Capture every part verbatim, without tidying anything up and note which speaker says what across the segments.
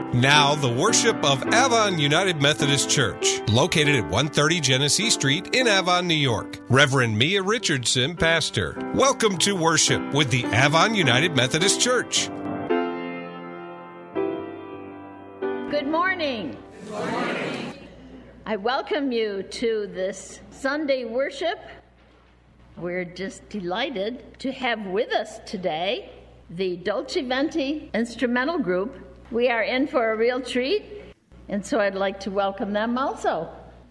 Speaker 1: Now, the worship of Avon United Methodist Church, located at one thirty Genesee Street in Avon, New York. Reverend Mia Richardson, pastor. Welcome to worship with the Avon United Methodist Church.
Speaker 2: Good morning.
Speaker 3: Good morning.
Speaker 2: I welcome you to this Sunday worship. We're just delighted to have with us today the Dolce Venti Instrumental Group. We are in for a real treat, and so I'd like to welcome them also.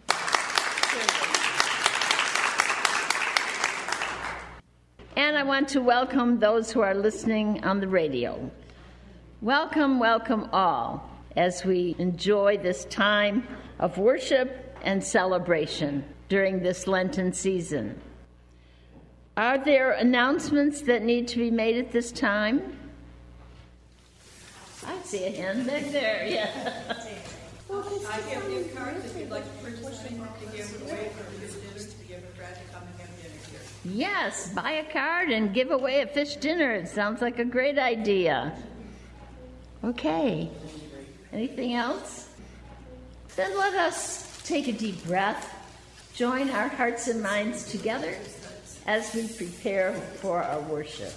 Speaker 2: And I want to welcome those who are listening on the radio. Welcome, welcome all, as we enjoy this time of worship and celebration during this Lenten season. Are there announcements that need to be made at this time? I see a hand back there, yeah.
Speaker 3: I have new cards if you'd like to purchase them to give away for fish dinner, to give a friend to come and have dinner here.
Speaker 2: Yes, buy a card and give away a fish dinner. It sounds like a great idea. Okay. Anything else? Then let us take a deep breath, join our hearts and minds together as we prepare for our worship.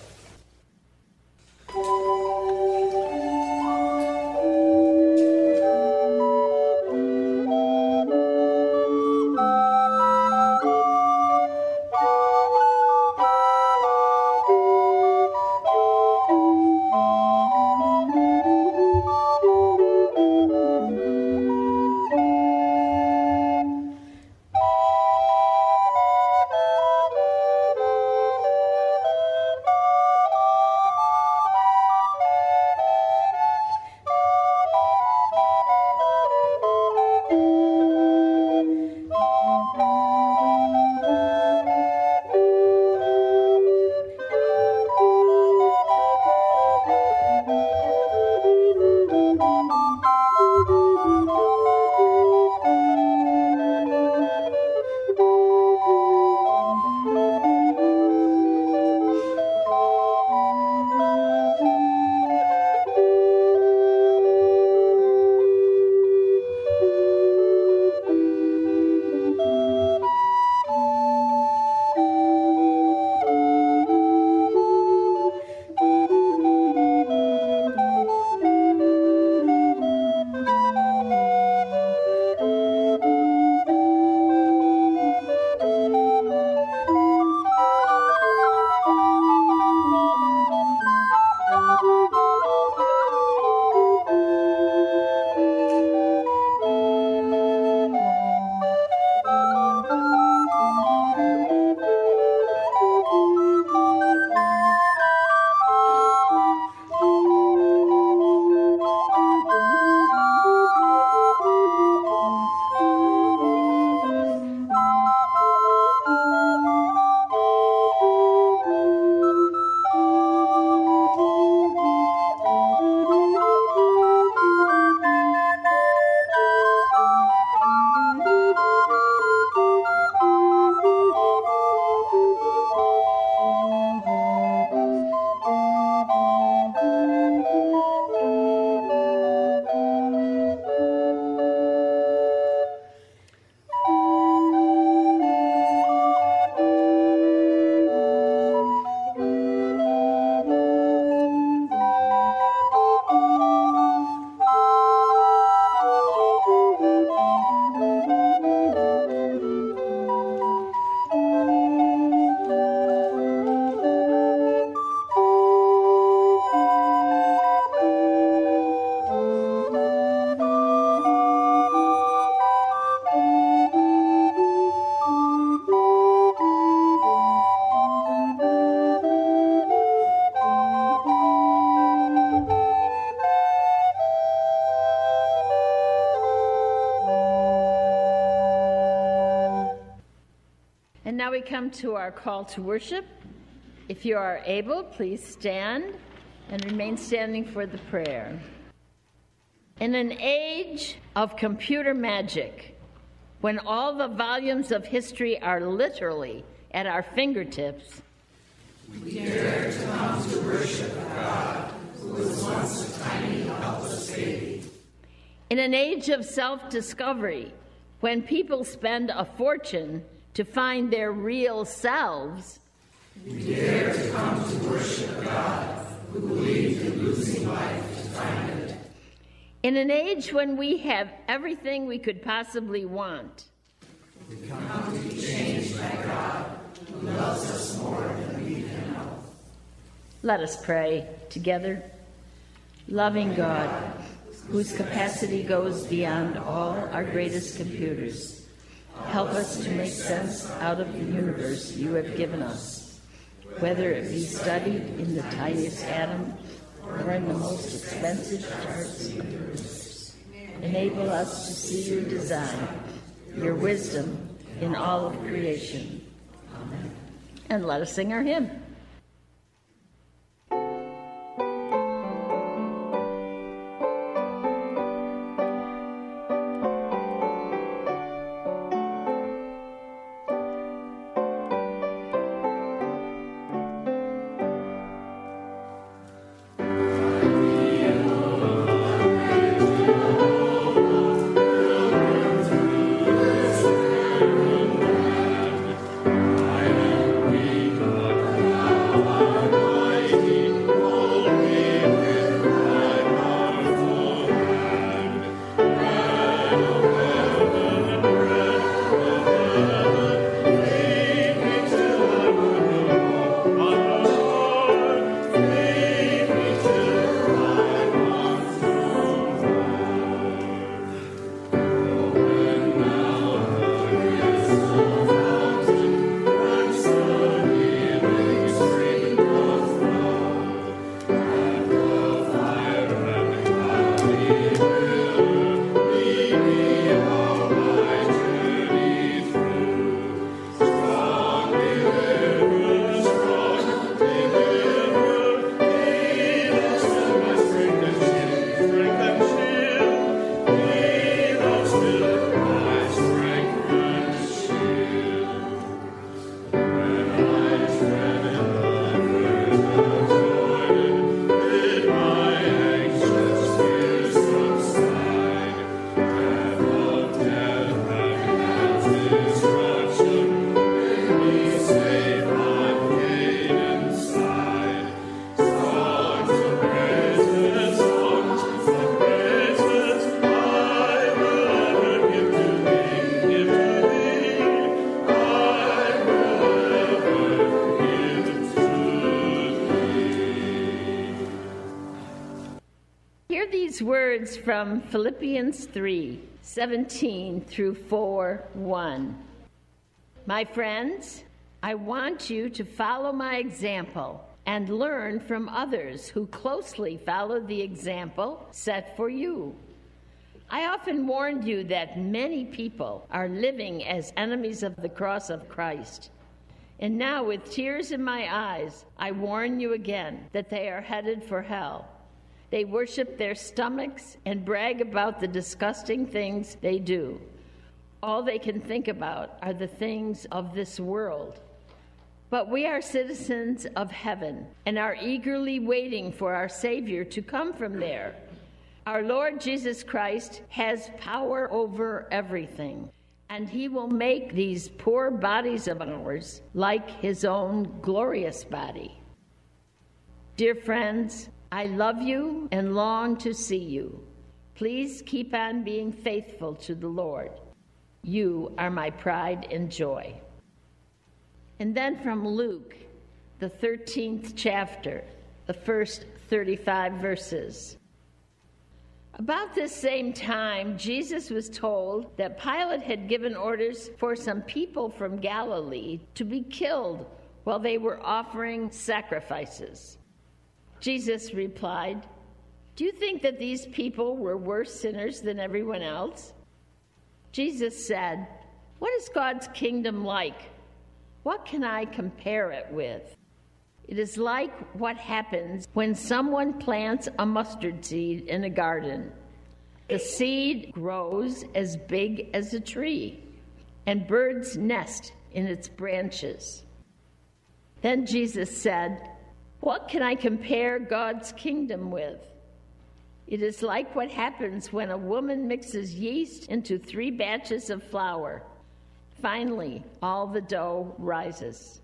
Speaker 2: Now we come to our call to worship. If you are able, please stand and remain standing for the prayer. In an age of computer magic, when all the volumes of history are literally at our fingertips,
Speaker 4: we dare to come to worship a God who was once a tiny, helpless baby,
Speaker 2: In an age of self-discovery, when people spend a fortune to find their real selves,
Speaker 4: we dare to come to worship God, who believed in losing life to find it.
Speaker 2: In an age when we have everything we could possibly want,
Speaker 4: we come to be changed by God, who loves us more than we can know.
Speaker 2: Let us pray together. Loving God, whose capacity goes beyond all our greatest computers, help us to make sense out of the universe you have given us, whether it be studied in the tiniest atom or in the most expensive charts of the universe. Enable us to see your design, your wisdom in all of creation. Amen. And let us sing our hymn. Words from Philippians three, seventeen through four, one. My friends, I want you to follow my example and learn from others who closely follow the example set for you. I often warned you that many people are living as enemies of the cross of Christ. And now, with tears in my eyes, I warn you again that they are headed for hell. They worship their stomachs and brag about the disgusting things they do. All they can think about are the things of this world. But we are citizens of heaven and are eagerly waiting for our Savior to come from there. Our Lord Jesus Christ has power over everything, and he will make these poor bodies of ours like his own glorious body. Dear friends, I love you and long to see you. Please keep on being faithful to the Lord. You are my pride and joy. And then from Luke, the thirteenth chapter, the first thirty-five verses. About this same time, Jesus was told that Pilate had given orders for some people from Galilee to be killed while they were offering sacrifices. Jesus replied, "Do you think that these people were worse sinners than everyone else?" Jesus said, "What is God's kingdom like? What can I compare it with? It is like what happens when someone plants a mustard seed in a garden. The seed grows as big as a tree, and birds nest in its branches." Then Jesus said, "What can I compare God's kingdom with? It is like what happens when a woman mixes yeast into three batches of flour. Finally, all the dough rises.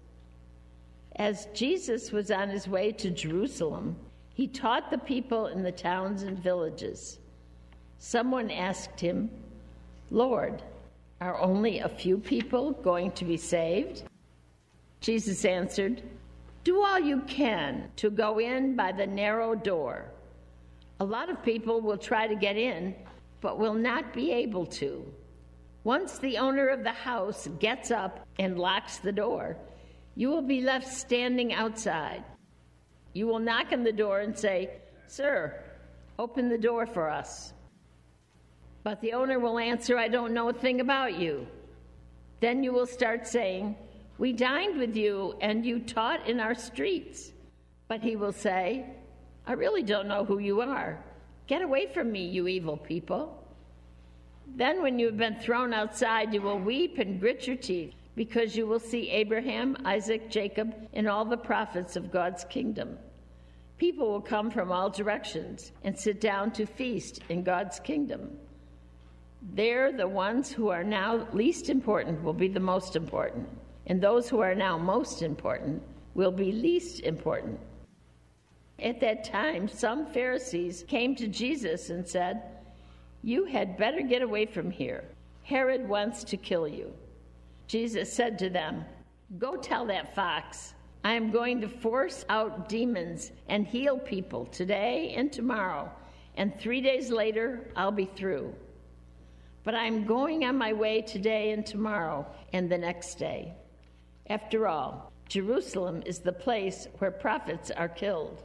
Speaker 2: As Jesus was on his way to Jerusalem, he taught the people in the towns and villages. Someone asked him, "Lord, are only a few people going to be saved?" Jesus answered, "Do all you can to go in by the narrow door. A lot of people will try to get in, but will not be able to. Once the owner of the house gets up and locks the door, you will be left standing outside. You will knock on the door and say, 'Sir, open the door for us.' But the owner will answer, 'I don't know a thing about you.' Then you will start saying, 'We dined with you and you taught in our streets.' But he will say, 'I really don't know who you are. Get away from me, you evil people.' Then when you have been thrown outside, you will weep and grit your teeth, because you will see Abraham, Isaac, Jacob, and all the prophets of God's kingdom. People will come from all directions and sit down to feast in God's kingdom. There, the ones who are now least important will be the most important, and those who are now most important will be least important." At that time, some Pharisees came to Jesus and said, "You had better get away from here. Herod wants to kill you." Jesus said to them, "Go tell that fox, I am going to force out demons and heal people today and tomorrow, and three days later I'll be through. But I'm going on my way today and tomorrow and the next day. After all, Jerusalem is the place where prophets are killed.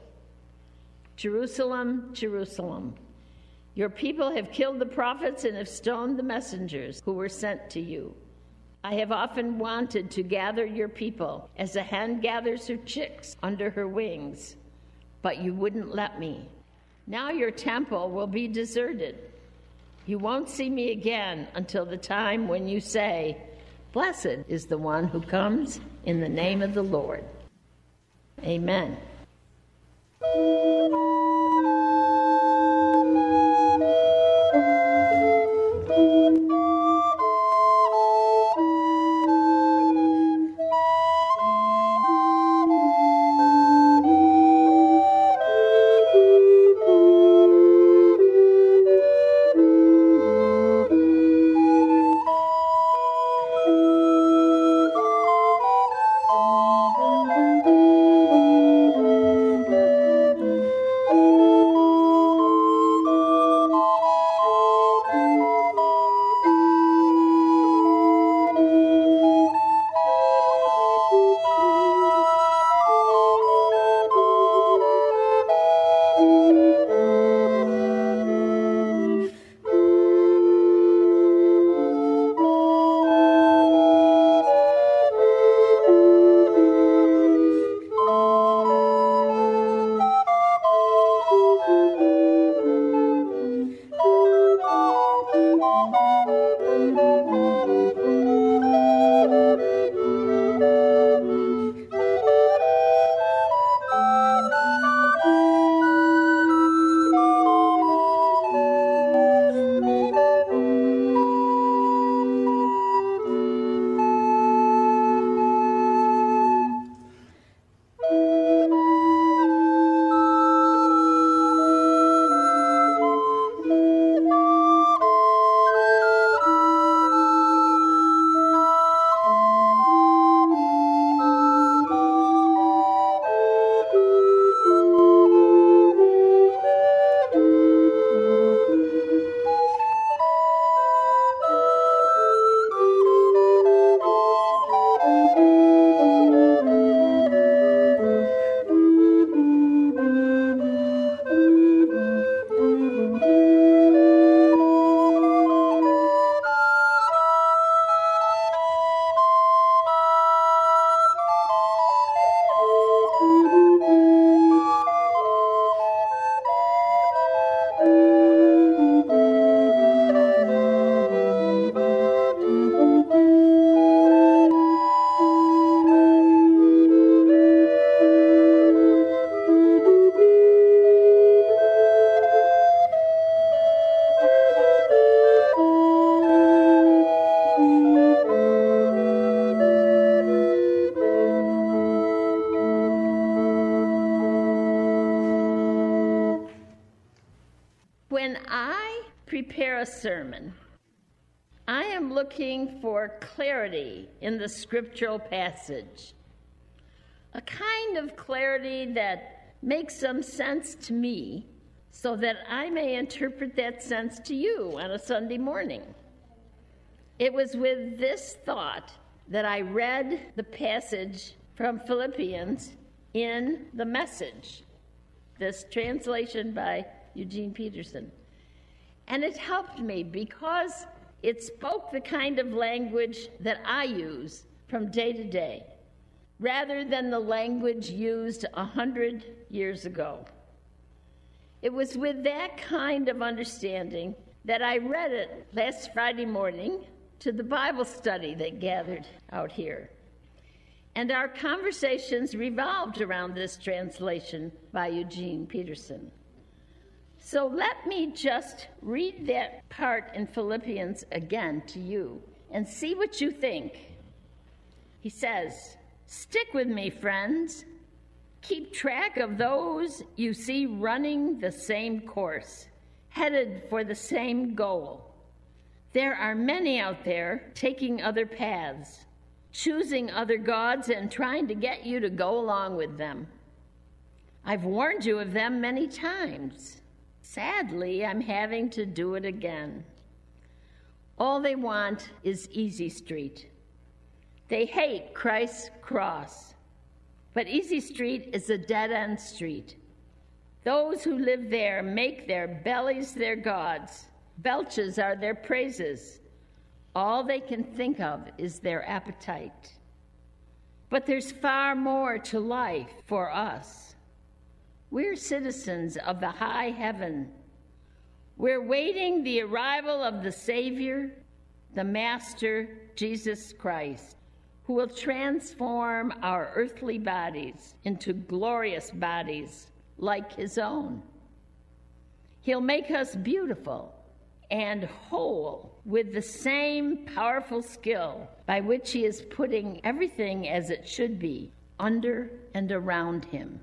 Speaker 2: Jerusalem, Jerusalem, your people have killed the prophets and have stoned the messengers who were sent to you. I have often wanted to gather your people as a hen gathers her chicks under her wings, but you wouldn't let me. Now your temple will be deserted. You won't see me again until the time when you say, 'Blessed is the one who comes in the name of the Lord.'" Amen. When I prepare a sermon, I am looking for clarity in the scriptural passage, a kind of clarity that makes some sense to me so that I may interpret that sense to you on a Sunday morning. It was with this thought that I read the passage from Philippians in the Message, this translation by Eugene Peterson. And it helped me because it spoke the kind of language that I use from day to day, rather than the language used a hundred years ago. It was with that kind of understanding that I read it last Friday morning to the Bible study that gathered out here. And our conversations revolved around this translation by Eugene Peterson. So let me just read that part in Philippians again to you and see what you think. He says, "Stick with me, friends. Keep track of those you see running the same course, headed for the same goal. There are many out there taking other paths, choosing other gods and trying to get you to go along with them. I've warned you of them many times. Sadly, I'm having to do it again. All they want is Easy Street. They hate Christ's cross. But Easy Street is a dead-end street. Those who live there make their bellies their gods. Belches are their praises. All they can think of is their appetite. But there's far more to life for us. We're citizens of the high heaven. We're waiting the arrival of the Savior, the Master, Jesus Christ, who will transform our earthly bodies into glorious bodies like his own. He'll make us beautiful and whole with the same powerful skill by which he is putting everything as it should be under and around him.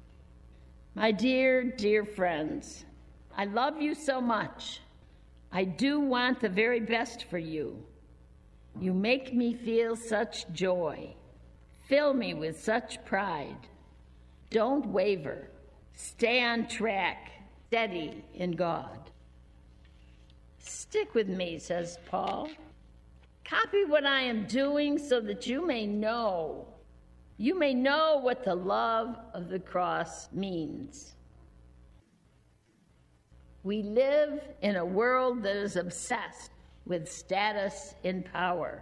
Speaker 2: My dear, dear friends, I love you so much. I do want the very best for you. You make me feel such joy. Fill me with such pride. Don't waver. Stay on track, steady in God. Stick with me, says Paul. Copy what I am doing so that you may know. You may know what the love of the cross means. We live in a world that is obsessed with status and power.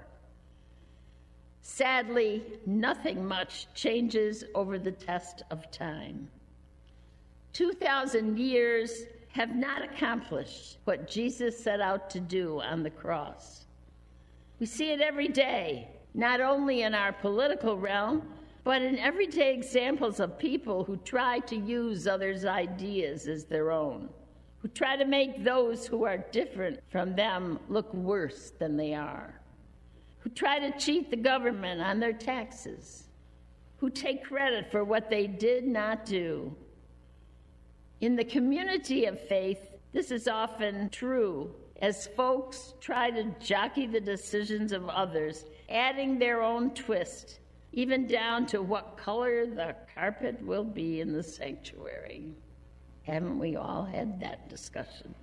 Speaker 2: Sadly, nothing much changes over the test of time. Two thousand years have not accomplished what Jesus set out to do on the cross. We see it every day, not only in our political realm, but in everyday examples of people who try to use others' ideas as their own, who try to make those who are different from them look worse than they are, who try to cheat the government on their taxes, who take credit for what they did not do. In the community of faith, this is often true as folks try to jockey the decisions of others, adding their own twist, even down to what color the carpet will be in the sanctuary. Haven't we all had that discussion?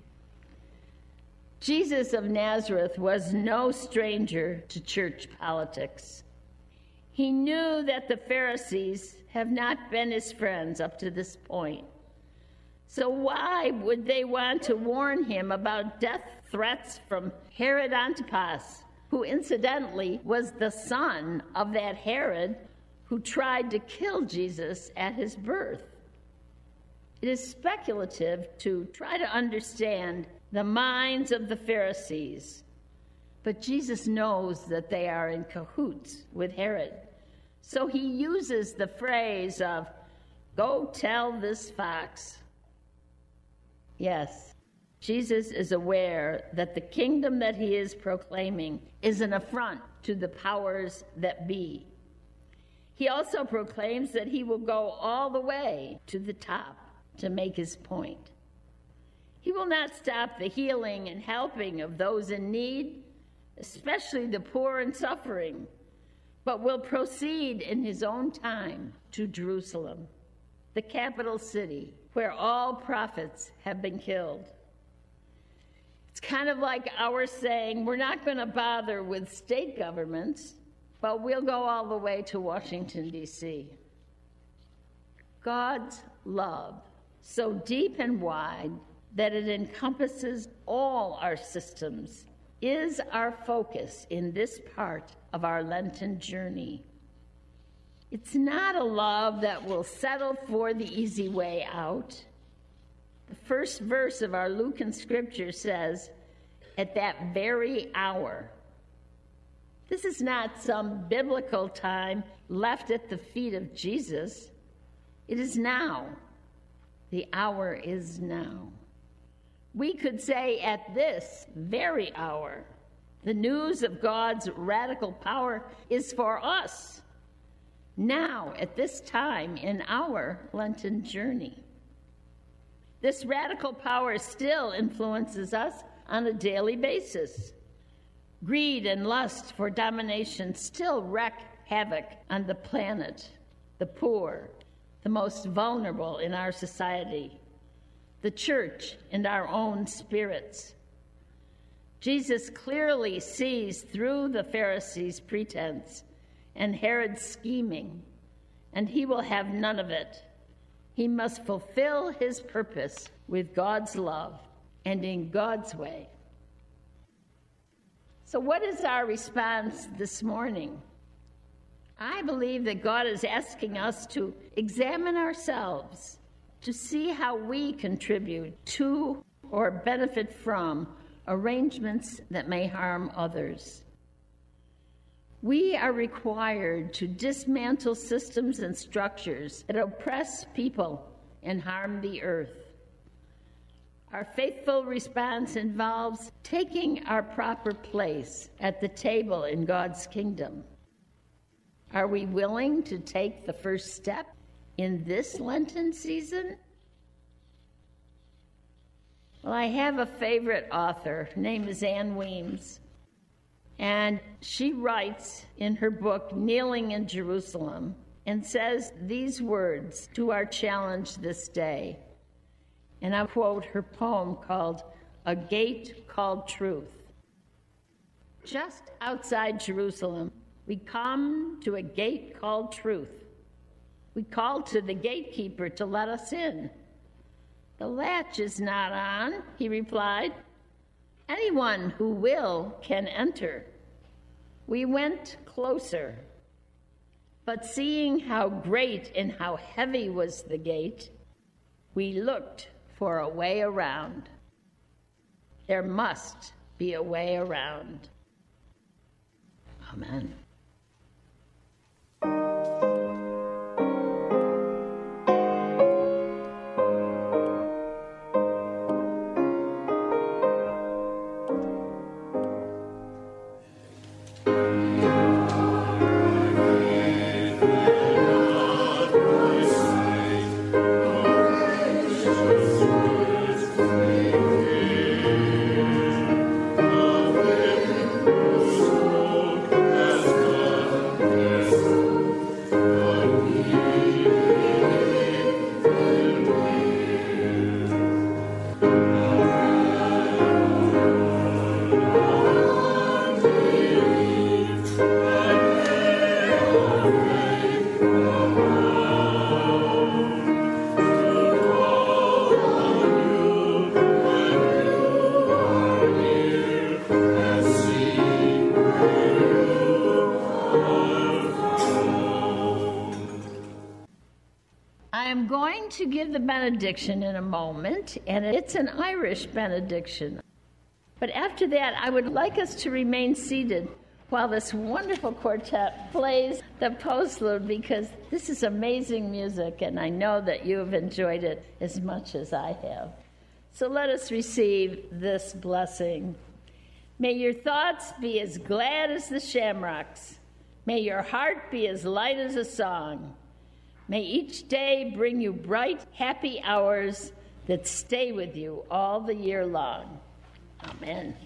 Speaker 2: Jesus of Nazareth was no stranger to church politics. He knew that the Pharisees have not been his friends up to this point. So why would they want to warn him about death threats from Herod Antipas, who incidentally was the son of that Herod who tried to kill Jesus at his birth? It is speculative to try to understand the minds of the Pharisees, but Jesus knows that they are in cahoots with Herod. So he uses the phrase of, "Go tell this fox." Yes, Jesus is aware that the kingdom that he is proclaiming is an affront to the powers that be. He also proclaims that he will go all the way to the top to make his point. He will not stop the healing and helping of those in need, especially the poor and suffering, but will proceed in his own time to Jerusalem, the capital city, where all prophets have been killed. It's kind of like our saying, we're not going to bother with state governments, but we'll go all the way to Washington, D C God's love, so deep and wide that it encompasses all our systems, is our focus in this part of our Lenten journey. It's not a love that will settle for the easy way out. The first verse of our Lucan scripture says, at that very hour. This is not some biblical time left at the feet of Jesus. It is now. The hour is now. We could say at this very hour, the news of God's radical power is for us, now at this time in our Lenten journey. This radical power still influences us on a daily basis. Greed and lust for domination still wreak havoc on the planet, the poor, the most vulnerable in our society, the church, and our own spirits. Jesus clearly sees through the Pharisees' pretense and Herod's scheming, and he will have none of it. He must fulfill his purpose with God's love and in God's way. So what is our response this morning? I believe that God is asking us to examine ourselves, to see how we contribute to or benefit from arrangements that may harm others. We are required to dismantle systems and structures that oppress people and harm the earth. Our faithful response involves taking our proper place at the table in God's kingdom. Are we willing to take the first step in this Lenten season? Well, I have a favorite author. Her name is Ann Weems. And she writes in her book, Kneeling in Jerusalem, and says these words to our challenge this day. And I quote her poem called A Gate Called Truth. Just outside Jerusalem, we come to a gate called Truth. We call to the gatekeeper to let us in. The latch is not on, he replied. Anyone who will can enter. We went closer, but seeing how great and how heavy was the gate, we looked for a way around. There must be a way around. Amen. To give the benediction in a moment, and it's an Irish benediction. But after that, I would like us to remain seated while this wonderful quartet plays the postlude, because this is amazing music, and I know that you have enjoyed it as much as I have. So let us receive this blessing. May your thoughts be as glad as the shamrocks. May your heart be as light as a song. May each day bring you bright, happy hours that stay with you all the year long. Amen.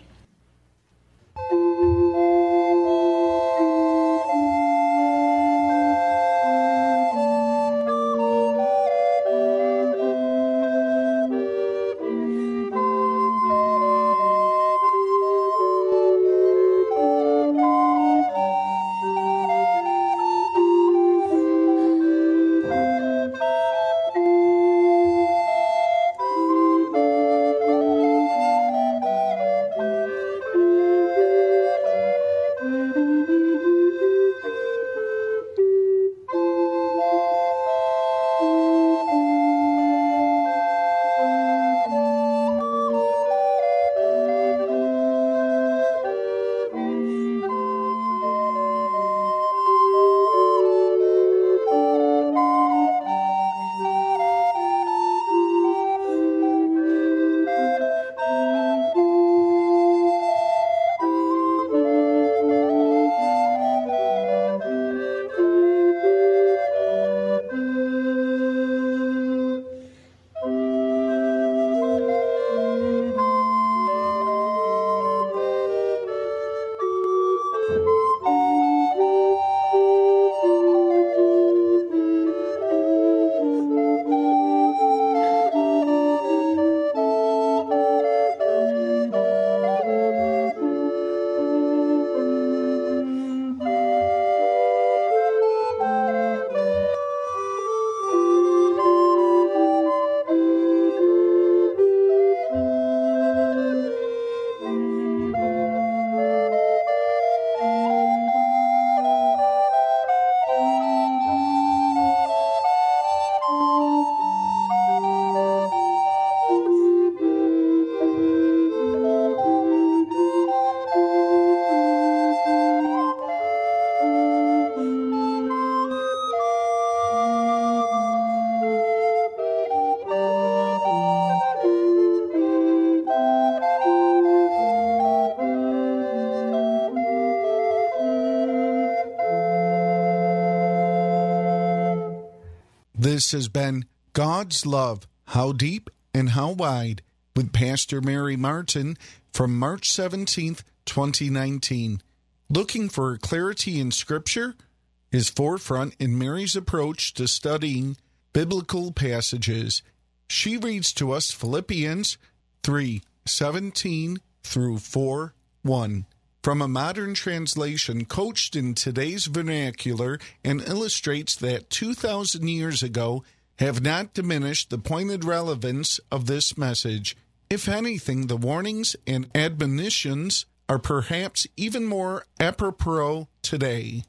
Speaker 5: This has been God's Love, How Deep and How Wide, with Pastor Mary Martin from March seventeenth, twenty nineteen. Looking for clarity in Scripture? His forefront in Mary's approach to studying biblical passages. She reads to us Philippians three seventeen through four one. From a modern translation coached in today's vernacular and illustrates that two thousand years ago have not diminished the pointed relevance of this message. If anything, the warnings and admonitions are perhaps even more apropos today.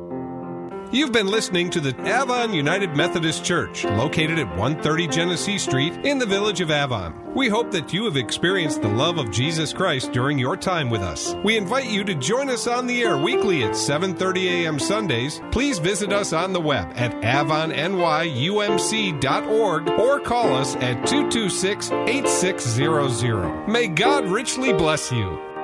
Speaker 1: You've been listening to the Avon United Methodist Church, located at one thirty Genesee Street in the village of Avon. We hope that you have experienced the love of Jesus Christ during your time with us. We invite you to join us on the air weekly at seven thirty a.m. Sundays. Please visit us on the web at avon n y u m c dot org or call us at two two six, eight six zero zero. May God richly bless you.